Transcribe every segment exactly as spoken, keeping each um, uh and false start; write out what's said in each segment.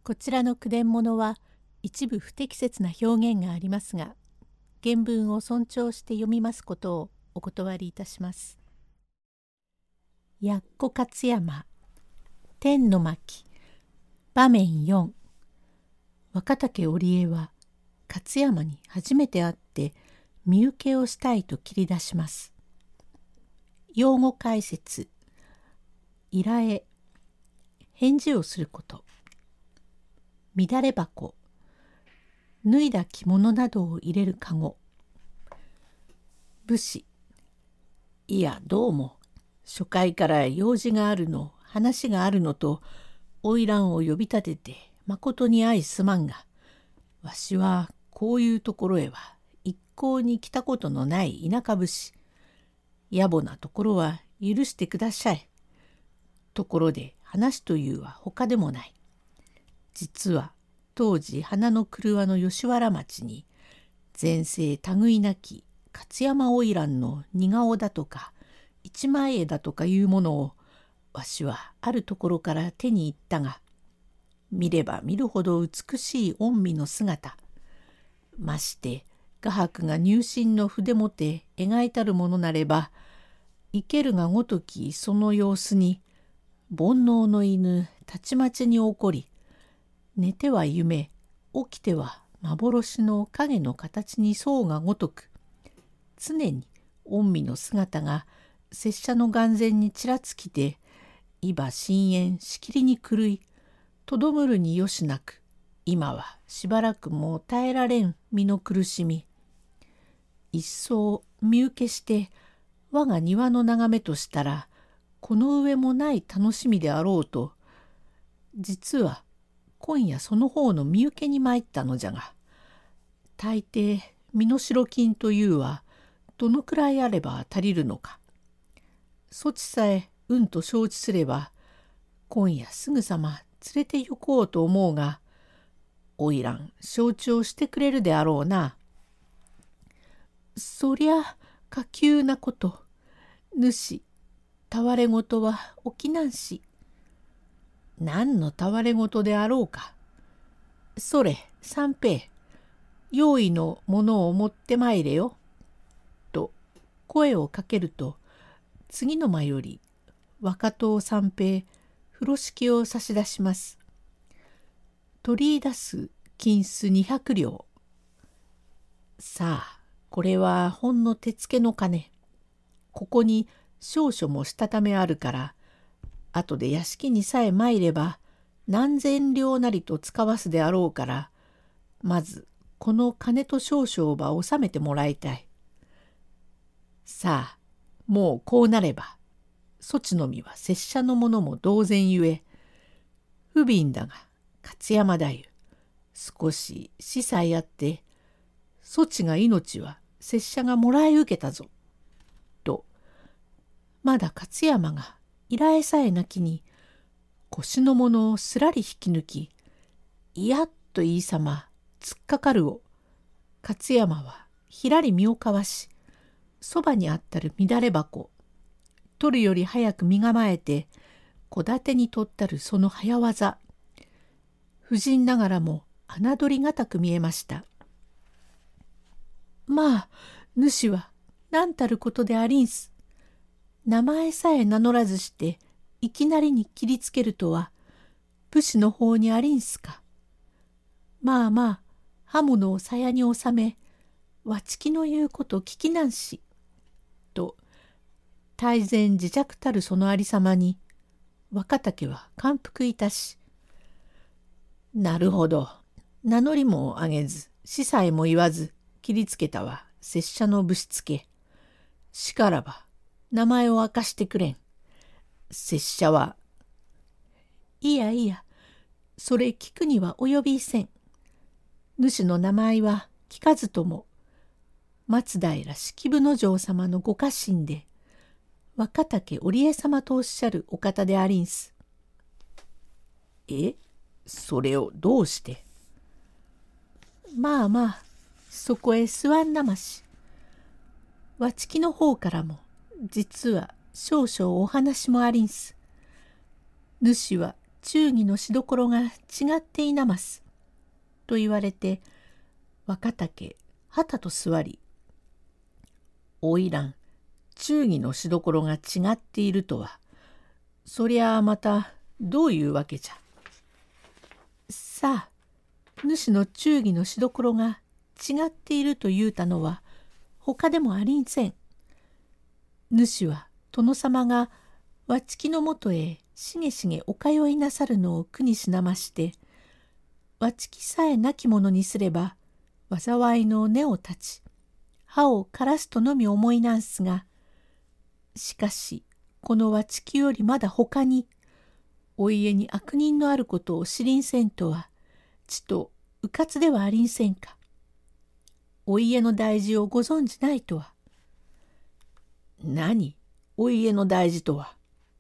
こちらの句伝物は一部不適切な表現がありますが、原文を尊重して読みますことをお断りいたします。やっこ勝山天の巻場面よん。若竹織江は勝山に初めて会って身請けをしたいと切り出します。用語解説。依頼、返事をすること。乱れ箱、脱いだ着物などを入れるかご。武士、いやどうも初回から用事があるの話があるのと花魁を呼び立ててまことに相すまんが、わしはこういうところへは一向に来たことのない田舎武士。野暮なところは許してください。ところで話というは他でもない。実は当時花の廓の吉原町に前世類なき勝山花魁の似顔だとか一枚絵だとかいうものをわしはあるところから手に入ったが、見れば見るほど美しい御身の姿、まして画伯が入心の筆もて描いたるものなれば、生けるがごときその様子に煩悩の犬たちまちに起こり、寝ては夢、起きては幻の影の形にそうがごとく、常に御身の姿が拙者の眼前にちらつきて、いば深淵しきりに狂い、とどむるによしなく、今はしばらくも耐えられん身の苦しみ。一層身請けして我が庭の眺めとしたら、この上もない楽しみであろうと、実は今夜その方の身請けに参ったのじゃが、大抵身代金というはどのくらいあれば足りるのか。そちさえうんと承知すれば、今夜すぐさま連れて行こうと思うが、花魁承知をしてくれるであろうな。そりゃ下級なこと。主、戯れ事は起きなんし。何の戯れ事であろうか。それ、三平、用意のものを持ってまいれよ。と声をかけると、次の間より若党三平、風呂敷を差し出します。取り出す金子二百両。さあ、これはほんの手付けの金。ここに少々もしたためあるから、後で屋敷にさえ参れば何千両なりと使わすであろうから、まずこの金と少々ば納めてもらいたい。さあ、もうこうなれば、そちの身は拙者のものも同然ゆえ、不憫だが勝山太夫、少し司祭あって、そちが命は拙者がもらい受けたぞ。と、まだ勝山が依頼さえなきに腰のものをすらり引き抜き、いやっといいさま突っかかるを、勝山はひらり身をかわし、そばにあったる乱れ箱、取るより早く身構えて戸建てに取ったるその早業、婦人ながらも侮りがたく見えました。まあ主は何たることでありんす。名前さえ名乗らずしていきなりに切りつけるとは武士の方にありんすか。まあまあ刃物を鞘に収め、わちきの言うこと聞きなんし。と大然自弱たるそのありさまに若竹は感服いたし、なるほど、名乗りもあげず司祭も言わず切りつけたは拙者のぶしつけ。しからば名前を明かしてくれん。拙者は。いやいや、それ聞くには及びいせん。主の名前は聞かずとも、松平式部之丞様のご家臣で、若竹織江様とおっしゃるお方でありんす。え、それをどうして。まあまあ、そこへ座んなまし。わちきの方からも、実は少々お話もありんす。主は忠義のしどころが違っていなます。と言われて、若竹、はたと座り、おいらん、忠義のしどころが違っているとは、そりゃあまたどういうわけじゃ。さあ、主の忠義のしどころが違っていると言うたのは、他でもありんせん。主は殿様がわちきのもとへしげしげお通いなさるのを苦にしなまして、わちきさえなきものにすれば、災いの根を断ち、歯を枯らすとのみ思いなんすが、しかし、このわちきよりまだほかに、お家に悪人のあることを知りんせんとは、ちとうかつではありんせんか。お家の大事をご存じないとは。何、お家の大事とは。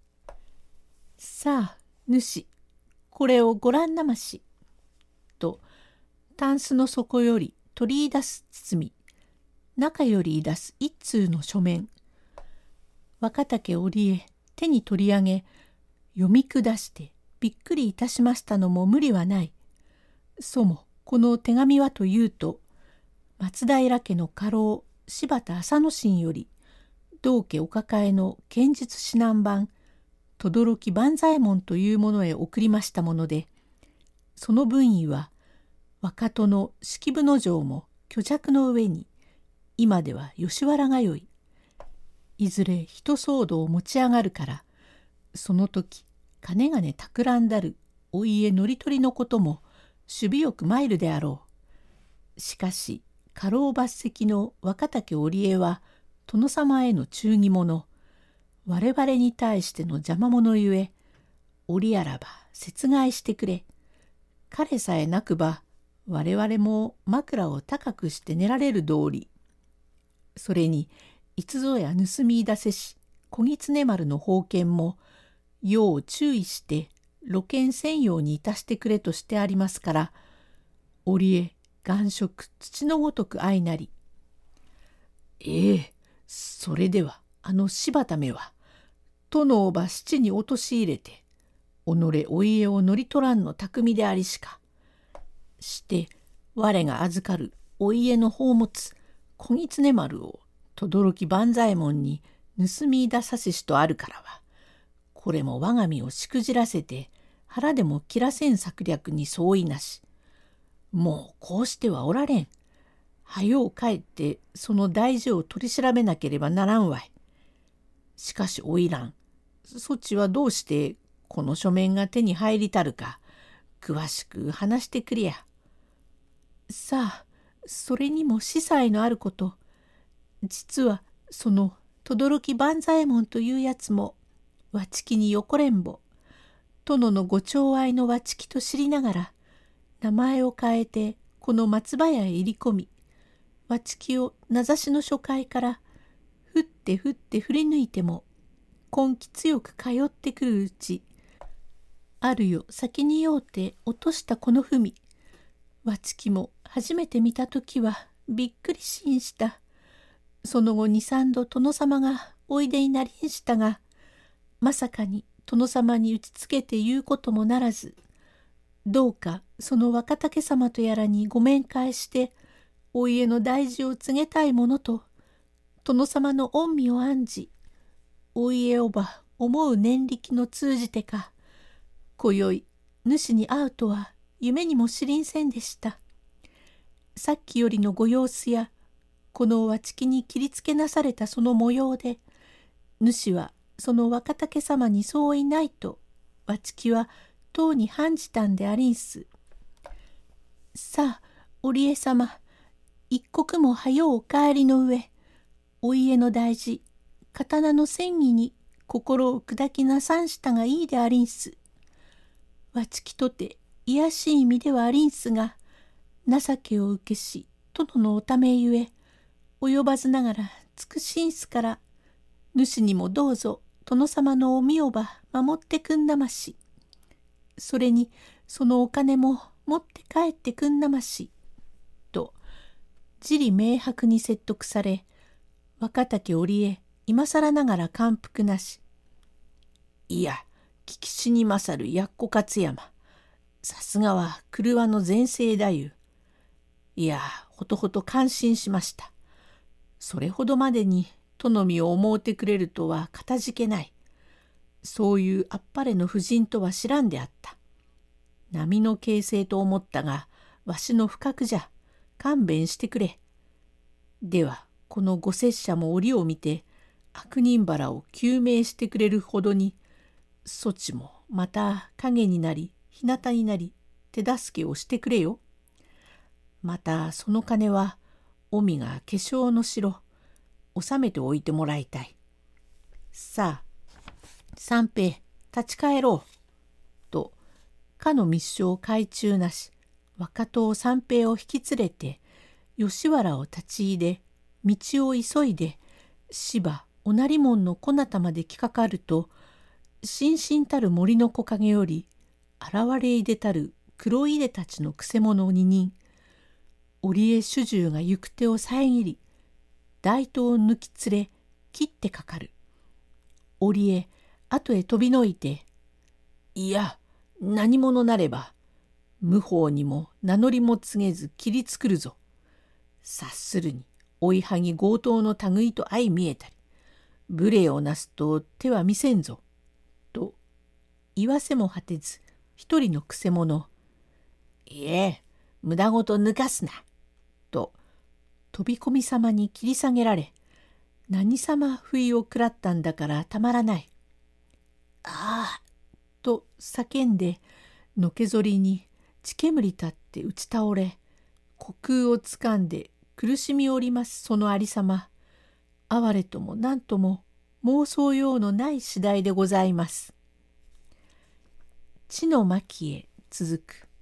さあ、主、これをごらんなまし。と、タンスの底より取り出す包み、中より出す一通の書面。若竹織江手に取り上げ、読み下してびっくりいたしましたのも無理はない。そもこの手紙はというと、松平家の家老柴田浅野神より、道家お抱えの剣術指南版、轟万左衛門というものへ送りましたもので、その文意は、若戸の式部之丞も虚弱の上に、今では吉原がよい。いずれ人騒動を持ち上がるから、その時、金々企んだるお家乗り取りのことも、守備よく参るであろう。しかし、家老抜席の若竹織江は、殿様への忠義者、我々に対しての邪魔者ゆえ、折あらば節害してくれ。彼さえなくば、我々も枕を高くして寝られる道理。それに、いつぞや盗み出せし、小狐丸の宝剣も、要注意して、露見せんようにいたしてくれとしてありますから、織江、願色、土のごとく相なり。ええ、それでは、あの柴田めは、殿をば七に陥れて、己お家を乗り取らんの巧でありしか。して、我が預かるお家の宝物、小狐丸を、轟万左衛門に盗み出させしとあるからは、これも我が身をしくじらせて、腹でも切らせん策略に相違なし。もうこうしてはおられん。はよう帰ってその大事を取り調べなければならんわい。しかしおいらん、そちはどうしてこの書面が手に入りたるか、詳しく話してくれや。さあ、それにも司祭のあること。実はその轟万左衛門というやつも、わちきに横れんぼ、殿のご寵愛のわちきと知りながら、名前を変えてこの松葉屋へ入り込み、わちきを名指しの初回からふってふって振り抜いても根気強く通ってくるうち、あるよ先に用て落としたこの文、わちきも初めて見たときはびっくりしんした。その後二三度殿様がおいでになりんしたが、まさかに殿様に打ちつけて言うこともならず、どうかその若竹様とやらにご面会して、お家の大事を告げたいものと、殿様の御身を案じ、お家をば思う念力の通じてか、今宵主に会うとは夢にも知りんせんでした。さっきよりのご様子や、このわちきに切りつけなされたその模様で、主はその若竹様に相違ないと、わちきはとうに判じたんでありんす。さあ、織江様、一刻も早うお帰りの上、お家の大事、刀の戦議に心を砕きなさんしたがいいでありんす。わちきとて卑しい意味ではありんすが、情けを受けし、殿のおためゆえ、及ばずながら尽くしんすから、主にもどうぞ殿様のお身をば守ってくんなまし。それにそのお金も持って帰ってくんなまし。と、自利明白に説得され、若竹織江今更ながら感服なし。いや、 聞きしに勝るやっこ勝山。さすがは廓の全盛太夫。いや、ほとほと感心しました。それほどまでに殿身を思うてくれるとはかたじけない。そういうあっぱれの婦人とは知らんであった。波の形成と思ったが、わしの不覚じゃ。勘弁してくれ。では、このご拙者も折を見て、悪人腹を究明してくれるほどに、そちもまた影になり、日向になり、手助けをしてくれよ。またその金は、おみが化粧の城、収めておいてもらいたい。さあ、三平、立ち返ろう。と、かの密書を懐中なし、若党三平を引き連れて、吉原を立ち入れ、道を急いで、芝おなり門の小なたまで来かかると、しんしんたる森の木陰より、現れいでたる黒いでたちのくせ者二人、織江主従が行く手を遮り、大刀を抜き連れ、切ってかかる。織江、後へ飛びのいて、いや、何者なれば、無法にも名乗りも告げず切りつくるぞ。察するに、追いはぎ強盗の類と相見えたり、無礼をなすと手は見せんぞ。と、言わせも果てず、一人のくせ者、いえ、無駄ごと抜かすな。と、飛び込み様に切り下げられ、何様不意を食らったんだからたまらない。ああ、と叫んで、のけぞりに血煙立って打ち倒れ、虚空をつかんで苦しみおりますそのありさま。哀れとも何とも妄想ようのない次第でございます。地の巻へ続く。